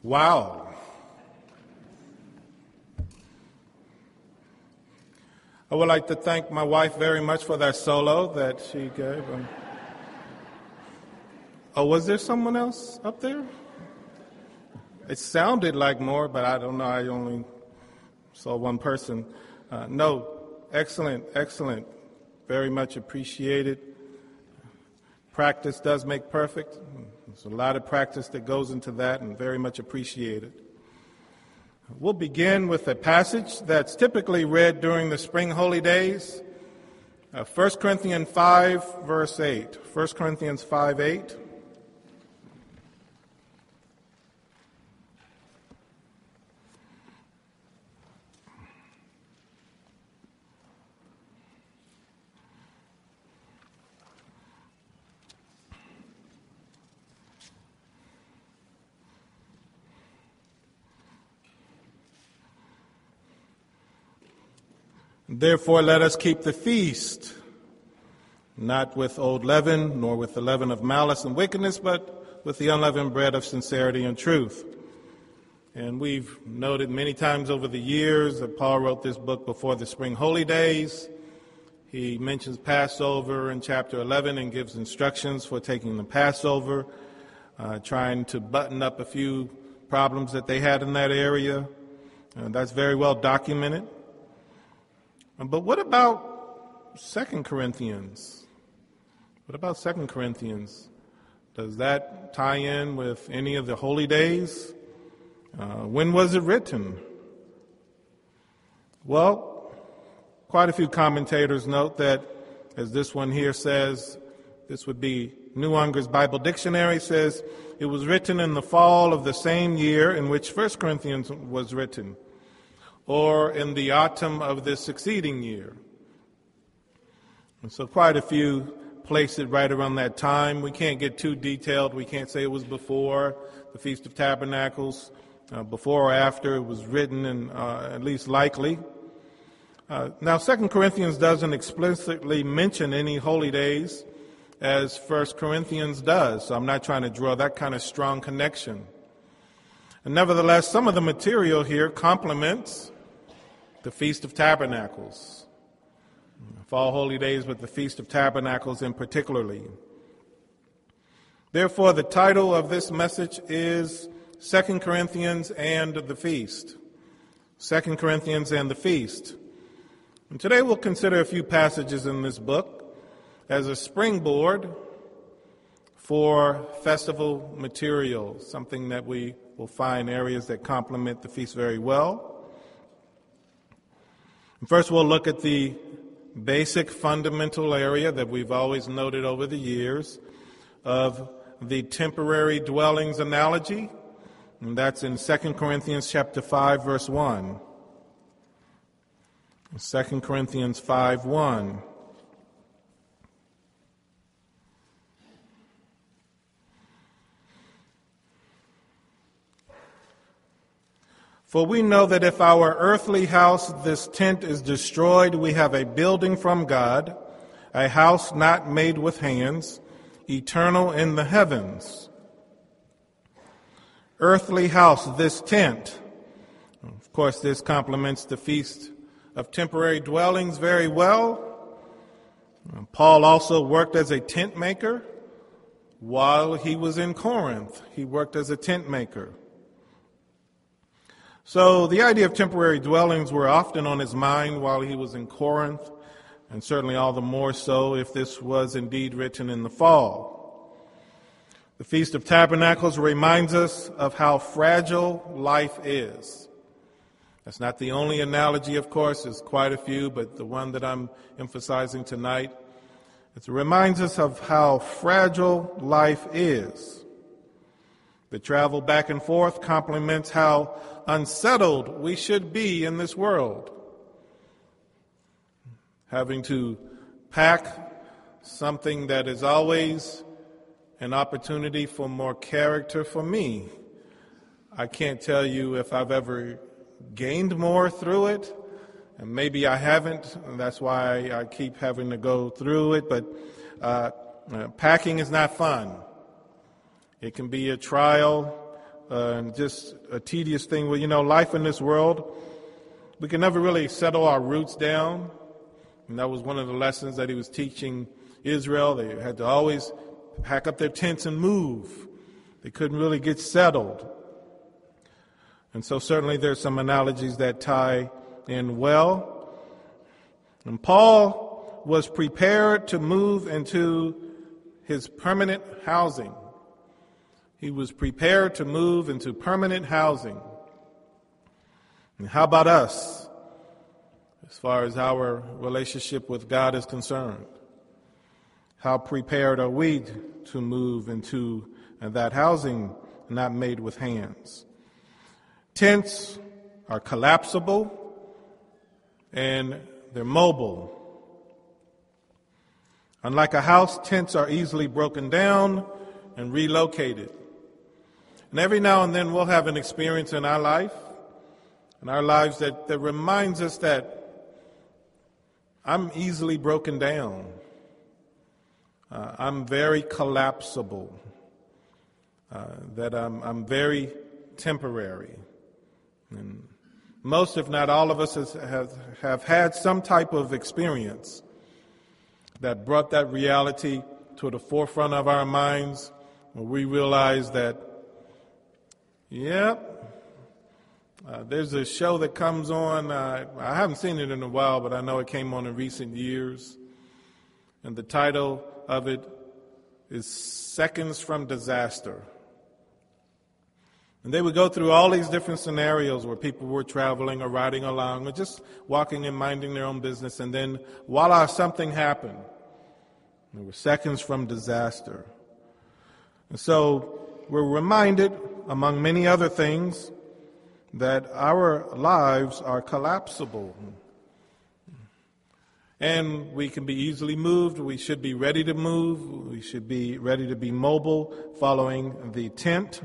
Wow. I would like to thank my wife very much for that solo that she gave. Oh, was there someone else up there? It sounded like more, but I don't know. I only saw one person. No, excellent. Very much appreciated. Practice does make perfect. There's a lot of practice that goes into that, and very much appreciated. We'll begin with a passage that's typically read during the spring holy days. 1 Corinthians 5, verse 8. 1 Corinthians 5, 8. Therefore, let us keep the feast, not with old leaven, nor with the leaven of malice and wickedness, but with the unleavened bread of sincerity and truth. And we've noted many times over the years that Paul wrote this book before the spring holy days. He mentions Passover in chapter 11 and gives instructions for taking the Passover, trying to button up a few problems that they had in that area. That's very well documented. But what about 2 Corinthians? What about 2 Corinthians? Does that tie in with any of the holy days? When was it written? Well, quite a few commentators note that, as this one here says, this would be New Unger's Bible Dictionary, says it was written in the fall of the same year in which 1 Corinthians was written, or in the autumn of the succeeding year. And so quite a few place it right around that time. We can't get too detailed. We can't say it was before the Feast of Tabernacles, before or after it was written, and at least likely. Now, 2 Corinthians doesn't explicitly mention any holy days as 1 Corinthians does, so I'm not trying to draw that kind of strong connection. And nevertheless, some of the material here complements the Feast of Tabernacles, fall holy days, but the Feast of Tabernacles in particularly. Therefore, the title of this message is 2 Corinthians and the Feast. 2 Corinthians and the Feast. And today we'll consider a few passages in this book as a springboard for festival material, something that we will find areas that complement the feast very well. First, we'll look at the basic fundamental area that we've always noted over the years of the temporary dwellings analogy, and that's in 2 Corinthians chapter 5, verse 1. 2 Corinthians 5, 1. For we know that if our earthly house, this tent, is destroyed, we have a building from God, a house not made with hands, eternal in the heavens. Earthly house, this tent. Of course, this complements the Feast of Temporary Dwellings very well. Paul also worked as a tent maker while he was in Corinth. He worked as a tent maker. So the idea of temporary dwellings were often on his mind while he was in Corinth, and certainly all the more so if this was indeed written in the fall. The Feast of Tabernacles reminds us of how fragile life is. That's not the only analogy, of course. There's quite a few, but the one that I'm emphasizing tonight, it reminds us of how fragile life is. The travel back and forth complements how unsettled we should be in this world. Having to pack something that is always an opportunity for more character for me. I can't tell you if I've ever gained more through it, and maybe I haven't, and that's why I keep having to go through it, but packing is not fun. It can be a trial and just a tedious thing. Well, life in this world, we can never really settle our roots down. And that was one of the lessons that he was teaching Israel. They had to always pack up their tents and move. They couldn't really get settled. And so certainly there's some analogies that tie in well. And Paul was prepared to move into his permanent housing. He was prepared to move into permanent housing. And how about us, as far as our relationship with God is concerned? How prepared are we to move into that housing not made with hands? Tents are collapsible and they're mobile. Unlike a house, tents are easily broken down and relocated. And every now and then we'll have an experience in our lives that reminds us that I'm easily broken down. I'm very collapsible. That I'm very temporary. And most, if not all of us, have had some type of experience that brought that reality to the forefront of our minds, where we realize that, there's a show that comes on. I haven't seen it in a while, but I know it came on in recent years. And the title of it is Seconds from Disaster. And they would go through all these different scenarios where people were traveling or riding along or just walking and minding their own business. And then voila, something happened. They were seconds from disaster. And so we're reminded, among many other things, that our lives are collapsible. And we can be easily moved. We should be ready to move. We should be ready to be mobile, following the tent.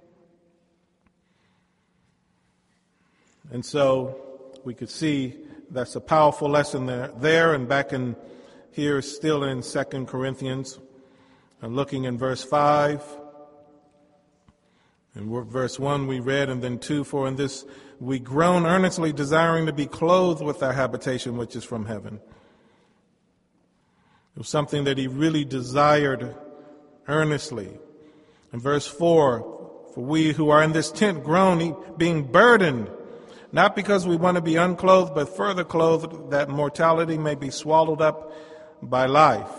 And so we could see that's a powerful lesson there. And back in here, still in 2 Corinthians, and looking in verse 5. In verse 1 we read, and then 2, for in this we groan earnestly, desiring to be clothed with our habitation which is from heaven. It was something that he really desired earnestly. In verse 4, for we who are in this tent groan, being burdened, not because we want to be unclothed, but further clothed, that mortality may be swallowed up by life.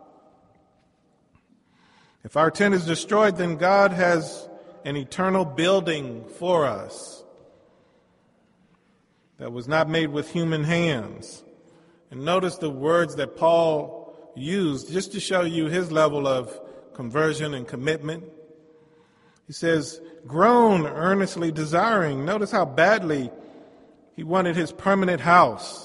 If our tent is destroyed, then God has an eternal building for us that was not made with human hands. And notice the words that Paul used just to show you his level of conversion and commitment. He says, groan earnestly desiring. Notice how badly he wanted his permanent house.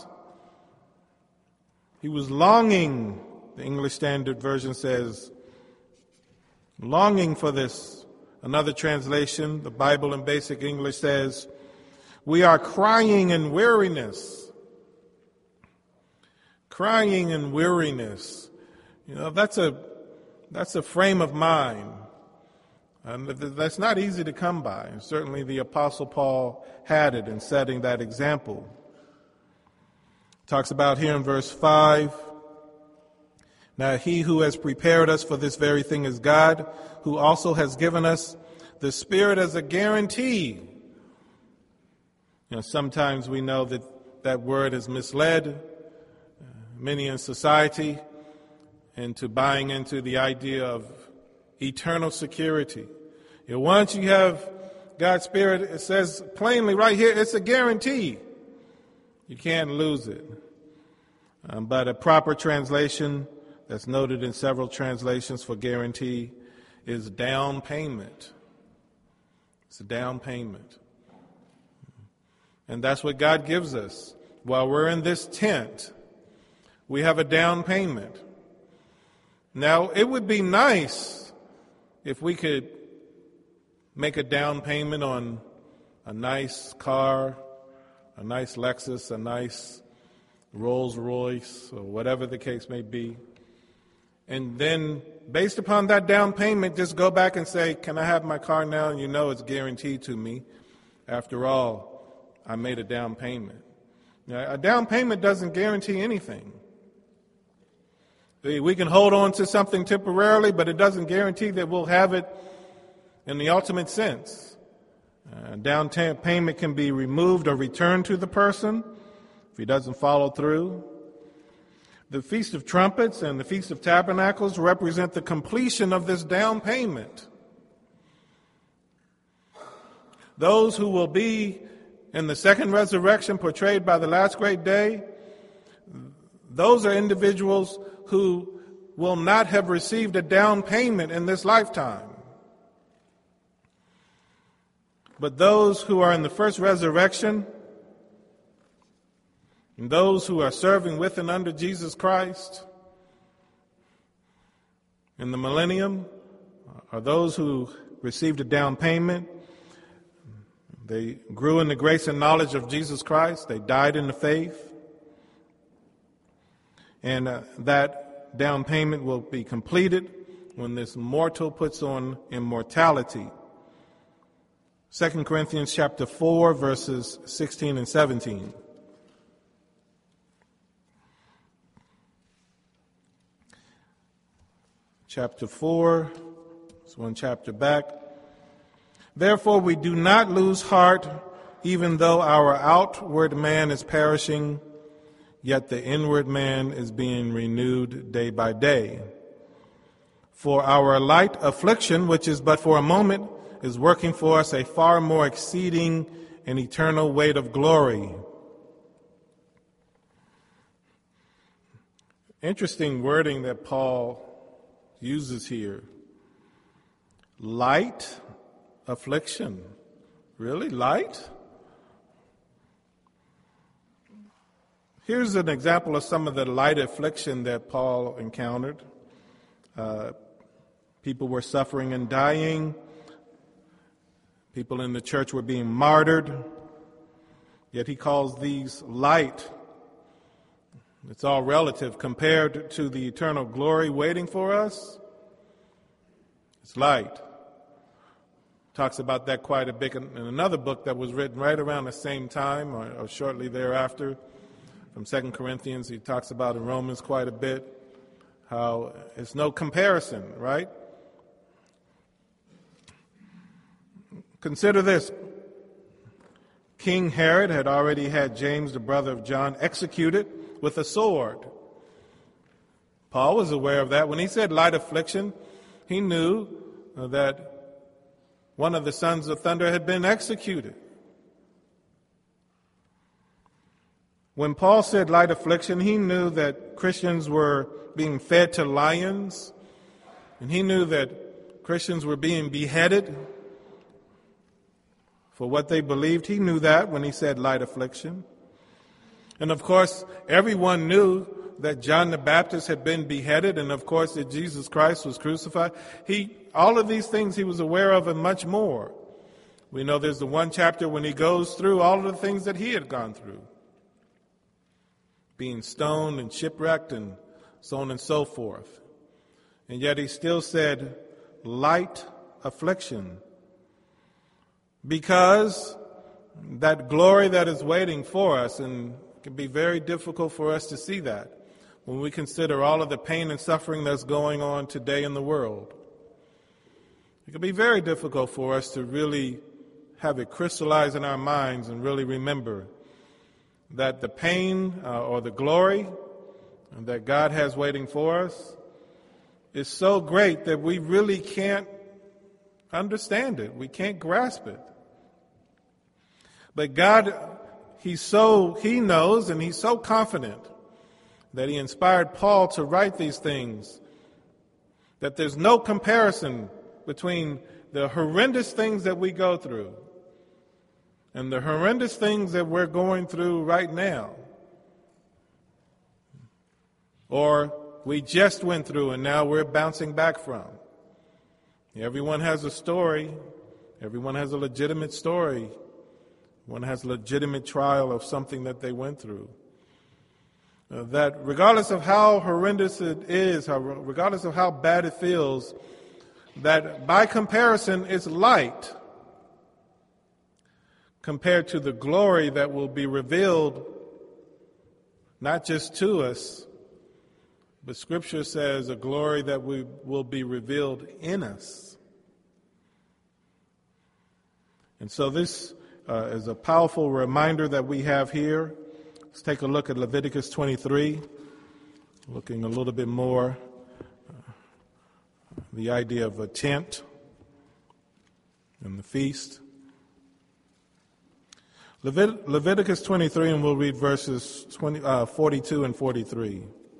He was longing, the English Standard Version says, longing for this. Another translation, the Bible in Basic English, says, we are crying in weariness. Crying in weariness. That's a frame of mind. And that's not easy to come by. And certainly the Apostle Paul had it in setting that example. Talks about here in verse 5, now he who has prepared us for this very thing is God, who also has given us the Spirit as a guarantee. Sometimes we know that word has misled many in society into buying into the idea of eternal security. Once you have God's Spirit, it says plainly right here, it's a guarantee. You can't lose it. But a proper translation that's noted in several translations for guarantee is down payment. It's a down payment. And that's what God gives us. While we're in this tent, we have a down payment. Now, it would be nice if we could make a down payment on a nice car, a nice Lexus, a nice Rolls Royce, or whatever the case may be. and then based upon that down payment, just go back and say, can I have my car now? And you know it's guaranteed to me. After all, I made a down payment. Now, a down payment doesn't guarantee anything. We can hold on to something temporarily, but it doesn't guarantee that we'll have it in the ultimate sense. Down payment can be removed or returned to the person if he doesn't follow through. The Feast of Trumpets and the Feast of Tabernacles represent the completion of this down payment. Those who will be in the second resurrection portrayed by the last great day, those are individuals who will not have received a down payment in this lifetime. But those who are in the first resurrection, and those who are serving with and under Jesus Christ in the millennium, are those who received a down payment. They grew in the grace and knowledge of Jesus Christ. They died in the faith. And that down payment will be completed when this mortal puts on immortality. 2 Corinthians chapter 4, verses 16 and 17. Chapter 4, it's one chapter back. Therefore we do not lose heart, even though our outward man is perishing, yet the inward man is being renewed day by day. For our light affliction, which is but for a moment, is working for us a far more exceeding and eternal weight of glory. Interesting wording that Paul uses here. Light affliction. Really? Light? Here's an example of some of the light affliction that Paul encountered. People were suffering and dying. People in the church were being martyred. Yet he calls these light. It's all relative compared to the eternal glory waiting for us. It's light. Talks about that quite a bit in another book that was written right around the same time or shortly thereafter. From 2 Corinthians, he talks about in Romans quite a bit how it's no comparison, right? Consider this. King Herod had already had James, the brother of John, executed with a sword. Paul was aware of that. When he said light affliction, he knew that one of the sons of thunder had been executed. When Paul said light affliction, he knew that Christians were being fed to lions, and he knew that Christians were being beheaded for what they believed. He knew that when he said light affliction. And of course, everyone knew that John the Baptist had been beheaded, and of course that Jesus Christ was crucified. All of these things he was aware of and much more. We know there's the one chapter when he goes through all of the things that he had gone through. Being stoned and shipwrecked and so on and so forth. And yet he still said, light affliction. Because that glory that is waiting for us, and it can be very difficult for us to see that when we consider all of the pain and suffering that's going on today in the world. It can be very difficult for us to really have it crystallize in our minds and really remember that the pain or the glory that God has waiting for us is so great that we really can't understand it. We can't grasp it. But God, He knows and He's so confident that He inspired Paul to write these things, that there's no comparison between the horrendous things that we go through and the horrendous things that we're going through right now, or we just went through and now we're bouncing back from. Everyone has a story. Everyone has a legitimate story. One has a legitimate trial of something that they went through. that regardless of how horrendous it is, regardless of how bad it feels, that by comparison it's light compared to the glory that will be revealed not just to us, but Scripture says a glory that will be revealed in us. And so this is a powerful reminder that we have here. Let's take a look at Leviticus 23, looking a little bit more the idea of a tent and the feast. Leviticus 23, and we'll read verses 42 and 43.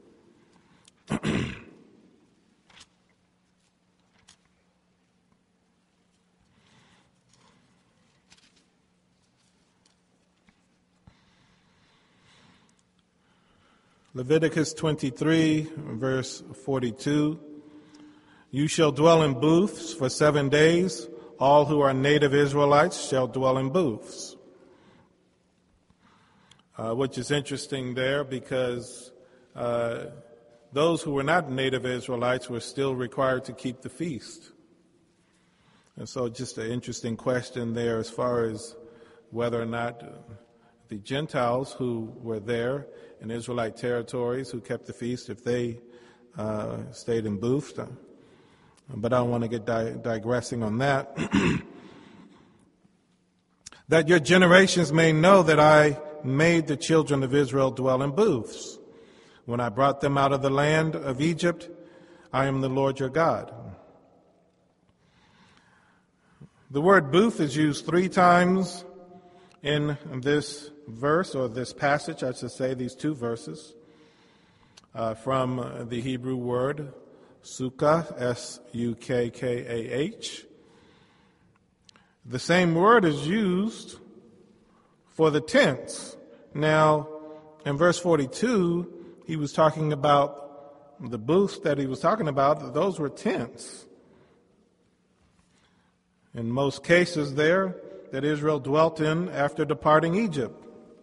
Leviticus 23, verse 42. You shall dwell in booths for 7 days. All who are native Israelites shall dwell in booths. Which is interesting there because those who were not native Israelites were still required to keep the feast. And so just an interesting question there as far as whether or not the Gentiles who were there in Israelite territories who kept the feast, if they stayed in booths. But I don't want to get digressing on that. That your generations may know that I made the children of Israel dwell in booths. When I brought them out of the land of Egypt, I am the Lord your God. The word booth is used 3 times in this verse, or this passage, I should say, these 2 verses, from the Hebrew word sukkah, S-U-K-K-A-H. The same word is used for the tents. Now, in verse 42, he was talking about the booths that he was talking about. Those were tents. In most cases there, that Israel dwelt in after departing Egypt.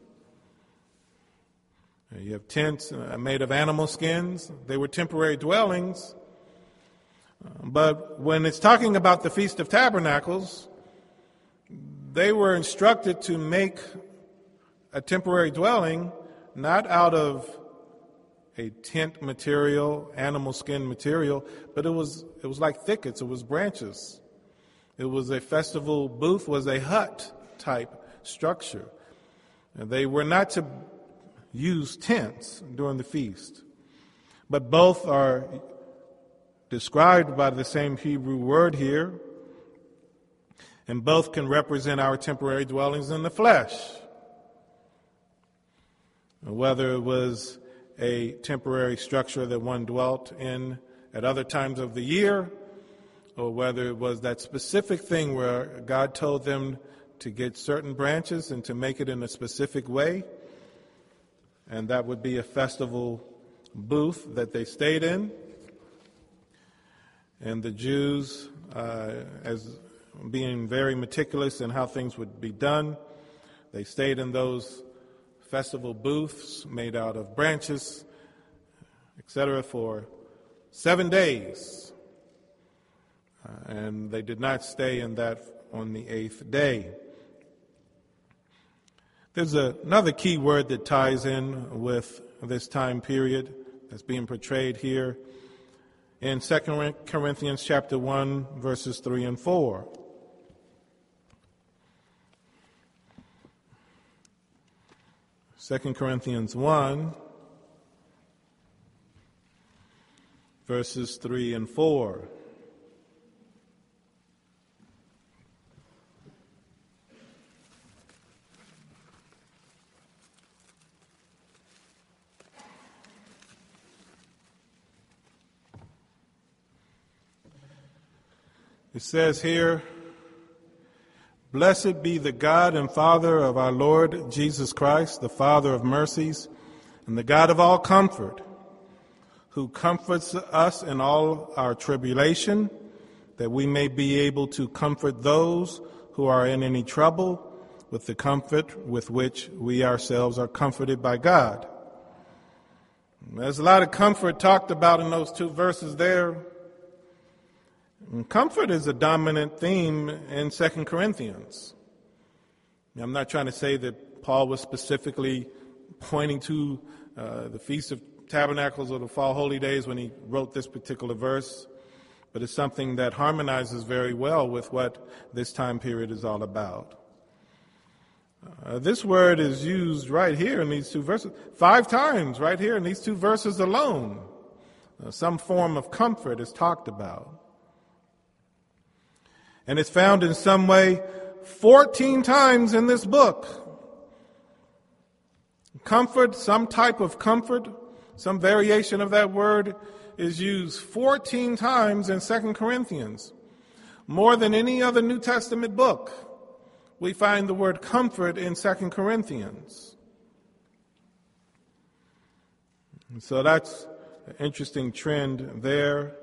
You have tents made of animal skins. They were temporary dwellings. But when it's talking about the Feast of Tabernacles, they were instructed to make a temporary dwelling not out of a tent material, animal skin material, but it was like thickets, it was branches. It was a festival booth, was a hut type structure. And they were not to use tents during the feast. But both are described by the same Hebrew word here, and both can represent our temporary dwellings in the flesh. Whether it was a temporary structure that one dwelt in at other times of the year, or whether it was that specific thing where God told them to get certain branches and to make it in a specific way, and that would be a festival booth that they stayed in. And the Jews, as being very meticulous in how things would be done, they stayed in those festival booths made out of branches, etc., for 7 days. And they did not stay in that on the 8th day. There's another key word that ties in with this time period that's being portrayed here in 2 Corinthians chapter 1, verses 3 and 4. Second Corinthians 1, verses 3 and 4. It says here, "Blessed be the God and Father of our Lord Jesus Christ, the Father of mercies, and the God of all comfort, who comforts us in all our tribulation, that we may be able to comfort those who are in any trouble with the comfort with which we ourselves are comforted by God." There's a lot of comfort talked about in those two verses there. And comfort is a dominant theme in 2 Corinthians. I'm not trying to say that Paul was specifically pointing to the Feast of Tabernacles or the Fall Holy Days when he wrote this particular verse, but it's something that harmonizes very well with what this time period is all about. This word is used right here in these two verses, 5 times right here in these two verses alone. Some form of comfort is talked about. And it's found in some way 14 times in this book. Comfort, some type of comfort, some variation of that word is used 14 times in 2 Corinthians. More than any other New Testament book, we find the word comfort in 2 Corinthians. And so that's an interesting trend there.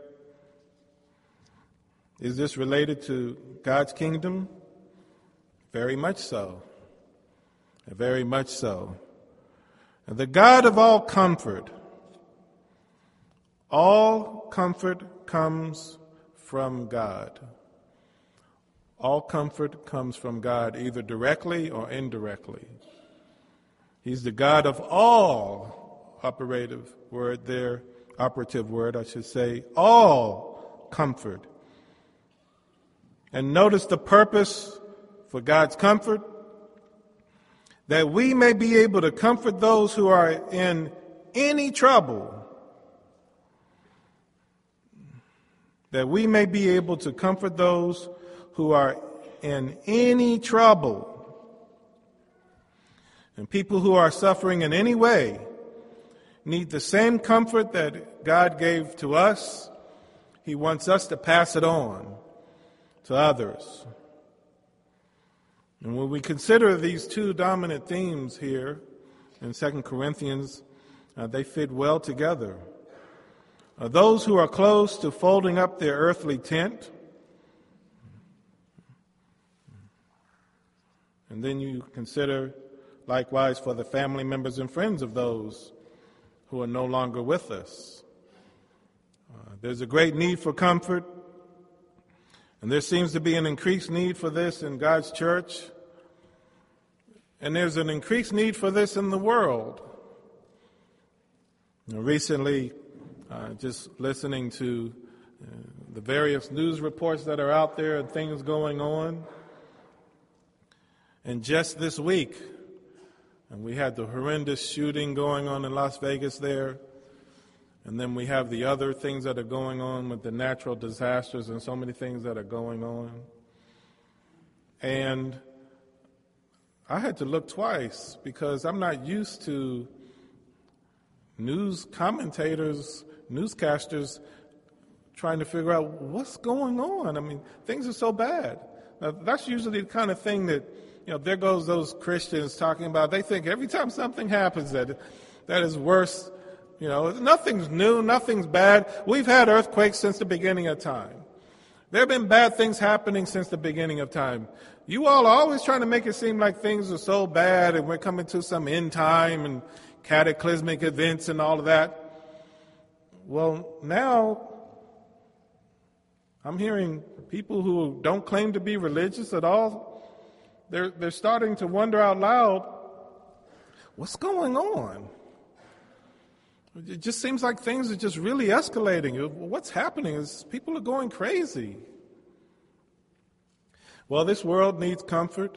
Is this related to God's kingdom? Very much so. Very much so. The God of all comfort comes from God. All comfort comes from God, either directly or indirectly. He's the God of all, operative word, I should say, all comfort. And notice the purpose for God's comfort, that we may be able to comfort those who are in any trouble. That we may be able to comfort those who are in any trouble. And people who are suffering in any way need the same comfort that God gave to us. He wants us to pass it on to others. And when we consider these two dominant themes here in 2 Corinthians, they fit well together. Those who are close to folding up their earthly tent, and then you consider likewise for the family members and friends of those who are no longer with us. There's a great need for comfort, and there seems to be an increased need for this in God's church, and there's an increased need for this in the world. Recently, just listening to the various news reports that are out there and things going on. And just this week, and we had the horrendous shooting going on in Las Vegas there. And then we have the other things that are going on with the natural disasters and so many things that are going on. And I had to look twice because I'm not used to news commentators, newscasters trying to figure out what's going on. I mean, things are so bad. Now, that's usually the kind of thing that, there goes those Christians talking about. They think every time something happens that is worse. Nothing's new, nothing's bad. We've had earthquakes since the beginning of time. There have been bad things happening since the beginning of time. You all are always trying to make it seem like things are so bad and we're coming to some end time and cataclysmic events and all of that. Well, now I'm hearing people who don't claim to be religious at all. They're starting to wonder out loud, what's going on? It just seems like things are just really escalating. What's happening is people are going crazy. Well, this world needs comfort.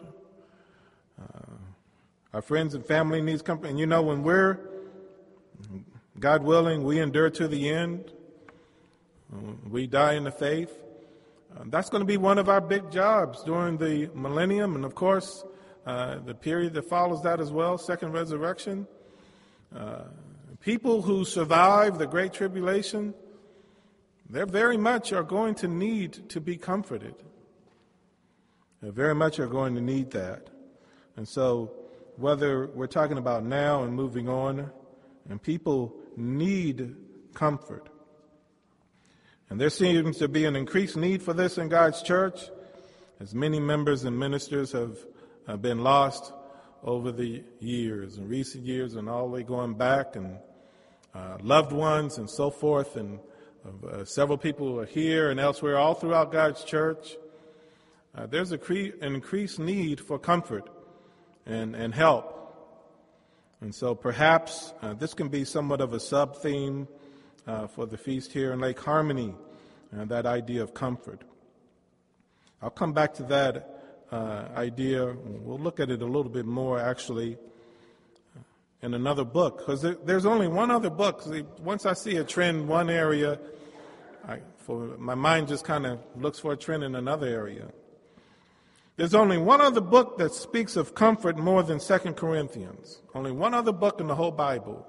Our friends and family needs comfort. And when we're, God willing, we endure to the end, we die in the faith, that's going to be one of our big jobs during the millennium. And, of course, the period that follows that as well, second resurrection. People who survive the Great Tribulation, they very much are going to need to be comforted. They very much are going to need that. And so whether we're talking about now and moving on, and people need comfort. And there seems to be an increased need for this in God's church, as many members and ministers have been lost over the years, in recent years and all the way going back. And loved ones and so forth, and several people who are here and elsewhere, all throughout God's church. There's an increased need for comfort and help. And so perhaps this can be somewhat of a sub-theme for the feast here in Lake Harmony, that idea of comfort. I'll come back to that idea. We'll look at it a little bit more, actually, in another book, because there's only one other book. Once I see a trend in one area, my mind just kind of looks for a trend in another area. There's only one other book that speaks of comfort more than 2 Corinthians. Only one other book in the whole Bible.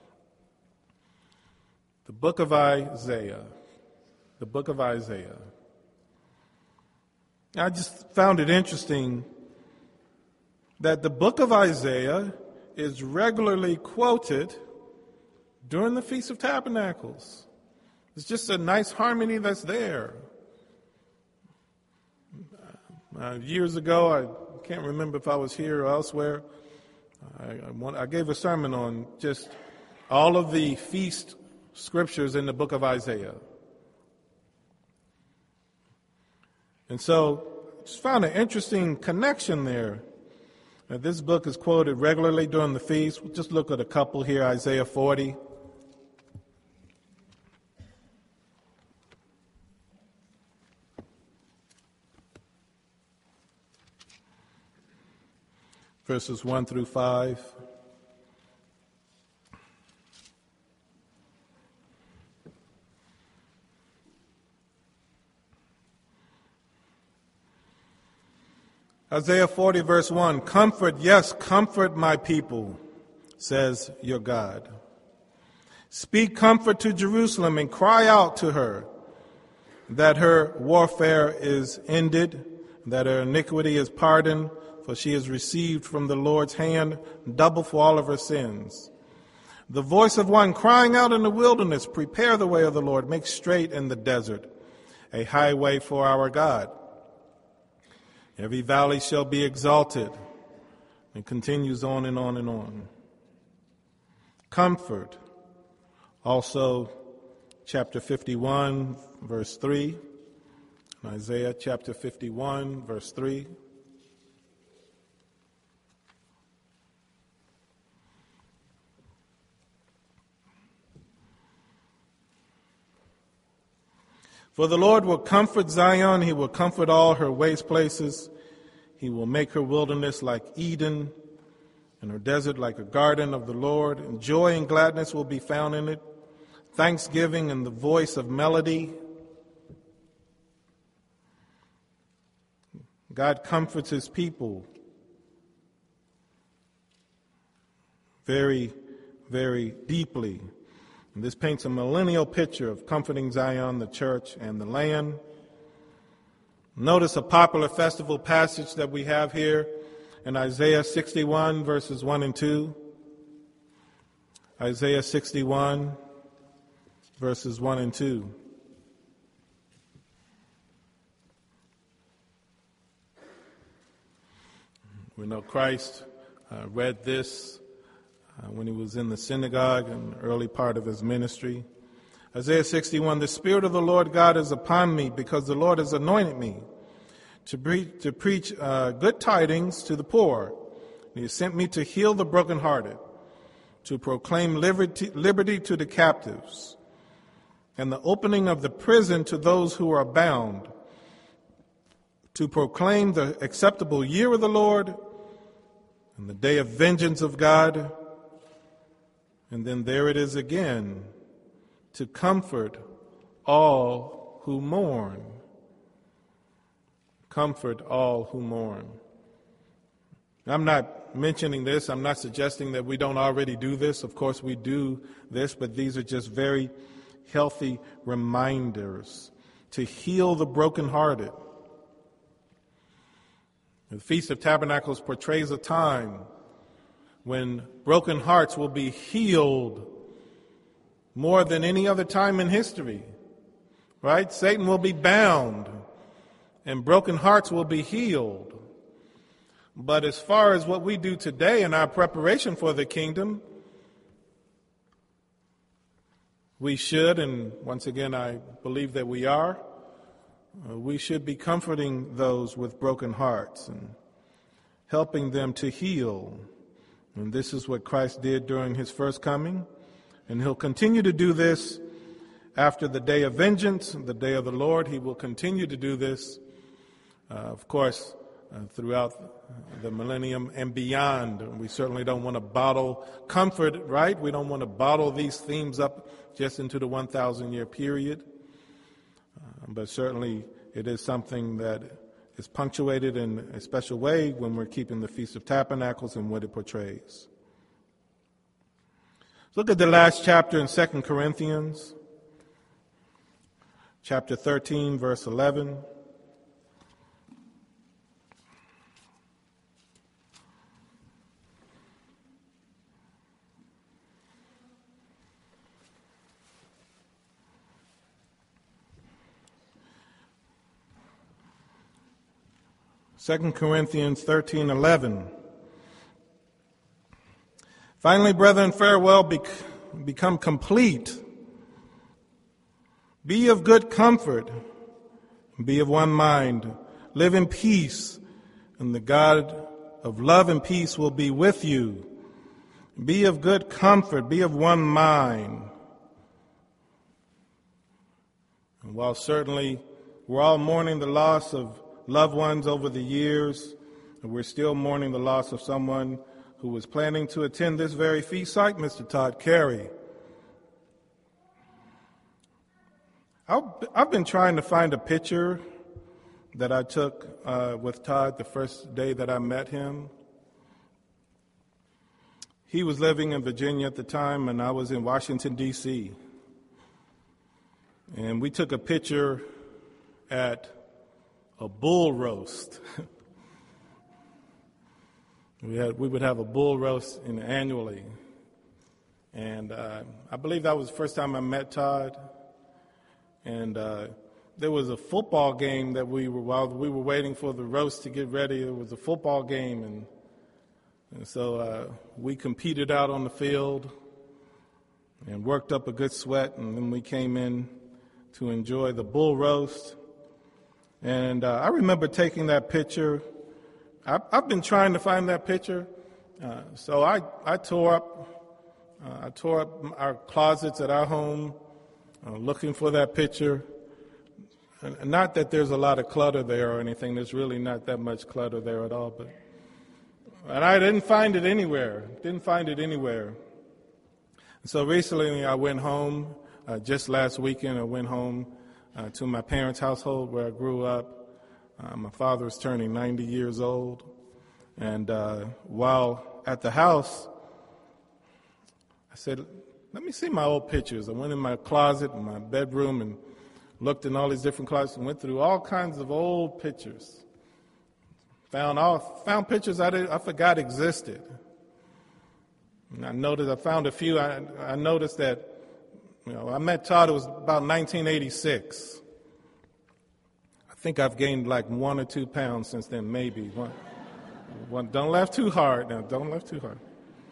The book of Isaiah. The book of Isaiah. I just found it interesting that the book of Isaiah is regularly quoted during the Feast of Tabernacles. It's just a nice harmony that's there. Years ago, I can't remember if I was here or elsewhere, I gave a sermon on just all of the feast scriptures in the book of Isaiah. And so I just found an interesting connection there. This book is quoted regularly during the feast. We'll just look at a couple here, Isaiah 40. Verses 1 through 5. Isaiah 40, verse 1, "Comfort, yes, comfort my people, says your God. Speak comfort to Jerusalem and cry out to her that her warfare is ended, that her iniquity is pardoned, for she has received from the Lord's hand double for all of her sins. The voice of one crying out in the wilderness, prepare the way of the Lord, make straight in the desert a highway for our God. Every valley shall be exalted," and continues on and on and on. Comfort. Also, chapter 51, verse 3. Isaiah chapter 51, verse 3. "For the Lord will comfort Zion, he will comfort all her waste places. He will make her wilderness like Eden, and her desert like a garden of the Lord. And joy and gladness will be found in it, thanksgiving and the voice of melody." God comforts his people very, very deeply. And this paints a millennial picture of comforting Zion, the church, and the land. Notice a popular festival passage that we have here in Isaiah 61, verses 1 and 2. Isaiah 61, verses 1 and 2. We know Christ read this when he was in the synagogue in the early part of his ministry. Isaiah 61, "The Spirit of the Lord God is upon me, because the Lord has anointed me to preach good tidings to the poor. He has sent me to heal the brokenhearted, to proclaim liberty to the captives, and the opening of the prison to those who are bound, to proclaim the acceptable year of the Lord and the day of vengeance of God." And then there it is again, "to comfort all who mourn." Comfort all who mourn. I'm not mentioning this. I'm not suggesting that we don't already do this. Of course we do this, but these are just very healthy reminders to heal the brokenhearted. The Feast of Tabernacles portrays a time when broken hearts will be healed more than any other time in history, right? Satan will be bound and broken hearts will be healed. But as far as what we do today in our preparation for the kingdom, We should, and once again I believe that we are, we should be comforting those with broken hearts and helping them to heal. And this is what Christ did during his first coming, and he'll continue to do this after the day of vengeance, the day of the Lord. He will continue to do this, of course, throughout the millennium and beyond. We certainly don't want to bottle comfort, right? We don't want to bottle these themes up just into the 1,000-year period. But certainly it is something that is punctuated in a special way when we're keeping the Feast of Tabernacles and what it portrays. Look at the last chapter in 2 Corinthians, chapter 13, verse 11. Second Corinthians 13:11. Finally, brethren, farewell, become complete. Be of good comfort, be of one mind, live in peace, and the God of love and peace will be with you. Be of good comfort, be of one mind. And while certainly we're all mourning the loss of loved ones over the years, and we're still mourning the loss of someone who was planning to attend this very feast site, Mr. Todd Carey. I've been trying to find a picture that I took with Todd the first day that I met him. He was living in Virginia at the time, and I was in Washington, D.C. And we took a picture at a bull roast. We would have a bull roast annually. And I believe that was the first time I met Todd. And there was a football game that while we were waiting for the roast to get ready, it was a football game. And so we competed out on the field and worked up a good sweat. And then we came in to enjoy the bull roast. And I remember taking that picture. I've been trying to find that picture. So I tore up our closets at our home looking for that picture. And not that there's a lot of clutter there or anything. There's really not that much clutter there at all. And I didn't find it anywhere. And so recently I went home. Just last weekend I went home to my parents' household where I grew up. My father was turning 90 years old. And while at the house, I said, let me see my old pictures. I went in my closet in my bedroom and looked in all these different closets and went through all kinds of old pictures. Found pictures I forgot existed. And I found a few. I noticed that, I met Todd, it was about 1986. I think I've gained like 1 or 2 pounds since then, maybe. One, don't laugh too hard now, don't laugh too hard.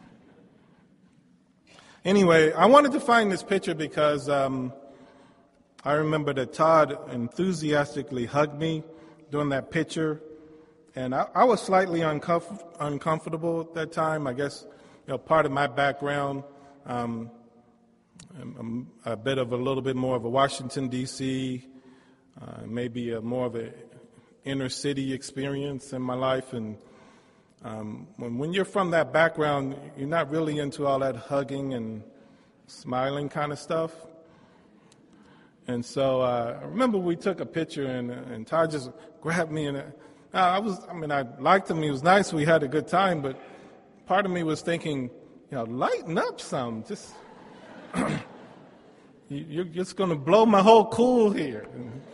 Anyway, I wanted to find this picture because I remember that Todd enthusiastically hugged me during that picture. And I was slightly uncomfortable at that time. I guess, part of my background, I'm a little bit more of a Washington, D.C., maybe more of an inner city experience in my life. And when you're from that background, you're not really into all that hugging and smiling kind of stuff. And so I remember we took a picture, and Todd just grabbed me, and I liked him. He was nice. We had a good time, but part of me was thinking, lighten up some. Just you're just going to blow my whole cool here.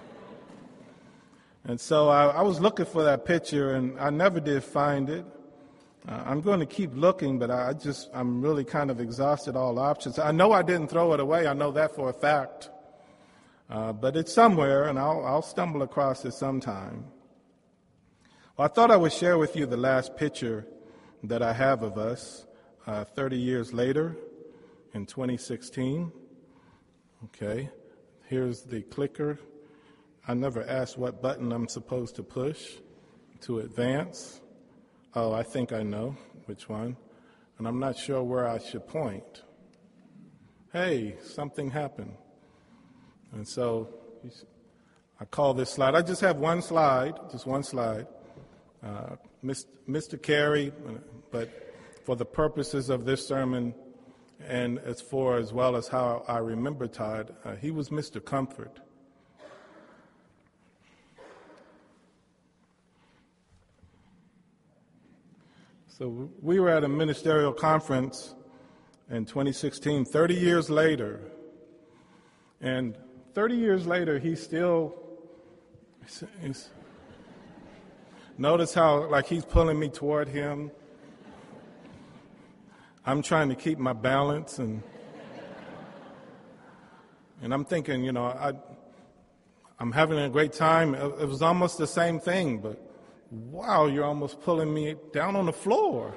And so I was looking for that picture, and I never did find it. I'm going to keep looking, but I'm really kind of exhausted all options. I know I didn't throw it away. I know that for a fact. But it's somewhere, and I'll stumble across it sometime. Well, I thought I would share with you the last picture that I have of us 30 years later in 2016. Okay, here's the clicker. I never asked what button I'm supposed to push to advance. Oh, I think I know which one. And I'm not sure where I should point. Hey, something happened. And so I call this slide. I just have one slide, just one slide. Mr. Carey, but for the purposes of this sermon and as well as how I remember Todd, he was Mr. Comfort. So we were at a ministerial conference in 2016, 30 years later. And 30 years later, he's notice how, like, he's pulling me toward him. I'm trying to keep my balance, and I'm thinking, I'm having a great time. It was almost the same thing, but wow, you're almost pulling me down on the floor.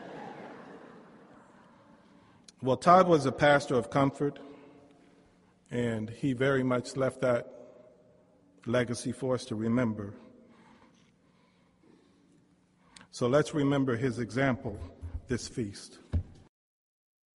Well, Todd was a pastor of Comfort, and he very much left that legacy for us to remember. So let's remember his example this feast.